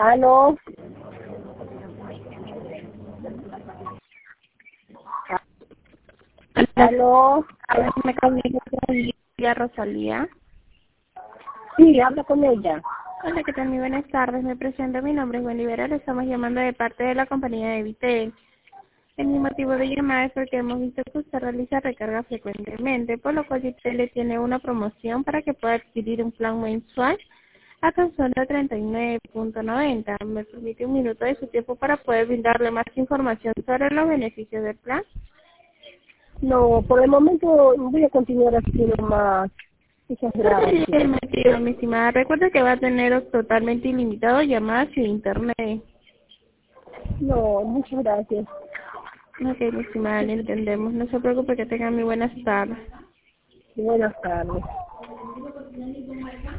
Aló. Aló. Me comunico con Lidia Rosalía. Sí, habla con ella. Hola, ¿qué tal? Muy buenas tardes. Me presento, mi nombre es Wendy Vera. Le estamos llamando de parte de la compañía de Vitel. El motivo de llamar es porque hemos visto que usted realiza recarga frecuentemente, por lo cual Vitel le tiene una promoción para que pueda adquirir un plan mensual a tan solo 39.90. ¿Me permite un minuto de su tiempo para poder brindarle más información sobre los beneficios del plan? No, por el momento voy a continuar así nomás. Muchas gracias. El motivo, mi estimada. Recuerda que va a tener totalmente ilimitado llamadas y internet. No, muchas gracias. Ok, mi estimada, le entendemos. No se preocupe, que tenga muy buenas tardes. Buenas tardes.